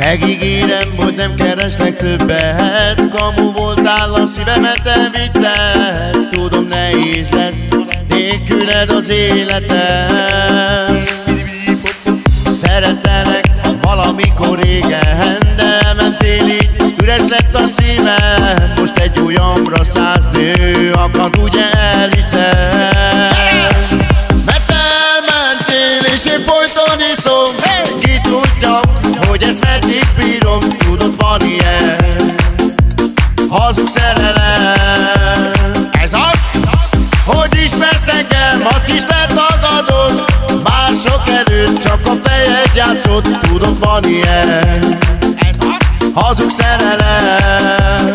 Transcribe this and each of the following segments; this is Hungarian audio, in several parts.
Megígérem, hogy nem keresnek többet. Kamu voltál, a szívemet elvitted. Tudom, nehéz lesz nélküled az életem. Szerettelek valamikor régen, de elmentél így, üres lett a szívem. Most egy ujjamra 100 nő akad, ugye elhiszem. Mert elmentél és én folyton iszom. Ki tudja, hogy ezt meddig bírom. Tudod, van ilyen hazug szerelem. Ez az, hogy ismersz engem, azt is letagadod. Mások előtt csak a fejed játszott. Tudod, van ilyen, ez az, hazug szerelem.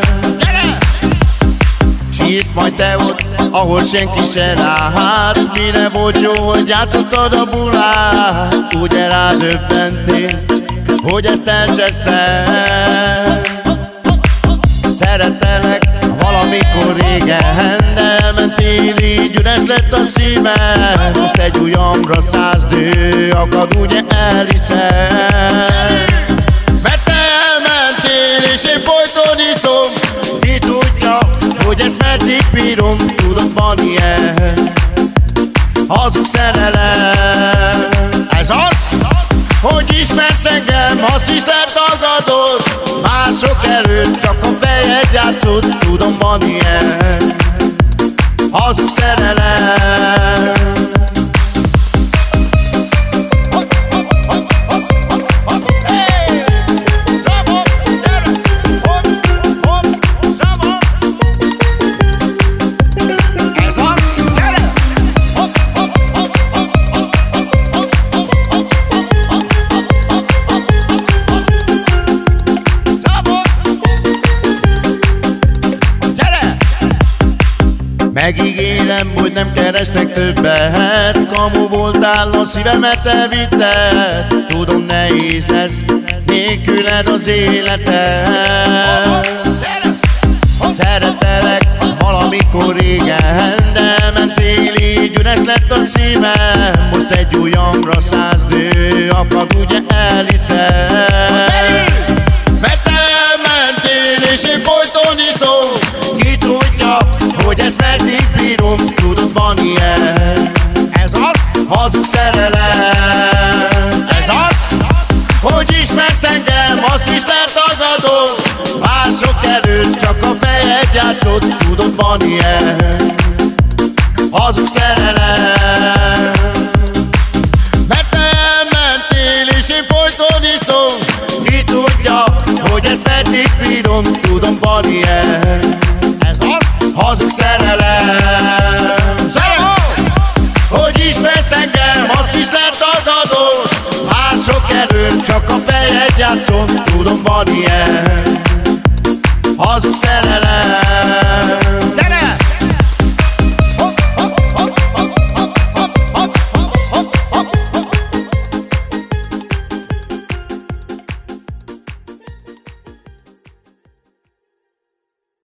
Sírsz majd te ott, ahol senki se lát. Mire volt jó, hogy játszottad a bulát? Ugye rádöbbentél, hogy ezt elcsesztem. Szerettelek valamikor régen, de elmentél így, üres lett a szívem. Most egy ujjamra 100 nő akad, ugye elhiszem. Mert te elmentél és én folyton iszom. Ki tudja, hogy ezt meddig bírom. Tudod, van ilyen hazug szerelem. Ez az, hogy ismersz engem, azt is letagadod. Mások előtt csak a fejed játszott. Tudom, van ilyen hazug szerelem. Megígérem, hogy nem keresnek többet. Kamu voltál, a szívemet elvitted. Tudom, nehéz lesz nélküled az életem. Szerettelek valamikor régen, de elmentél így, üres lett a szívem. Most egy ujjamra 100 nő akad, ugye elhiszem. Mert elmentél és én folyton iszom. Ki tudja, hogy ezt meddig bírom. Tudod, van ilyen, ez az, hazug szerelem. Ez az, hogy ismersz engem, azt is letagadod. Mások előtt csak a fejed játszott. Tudod, van ilyen hazug szerelem. Mert te elmentél és én folyton iszom. Ki tudja, hogy ezt meddig bírom. Tudom, van ilyen, ez az, hazug szerelem. Hogy ismersz engem, azt is letagadod. Mások előtt csak a fejed játszott. Tudom, van ilyen hazug szerelem.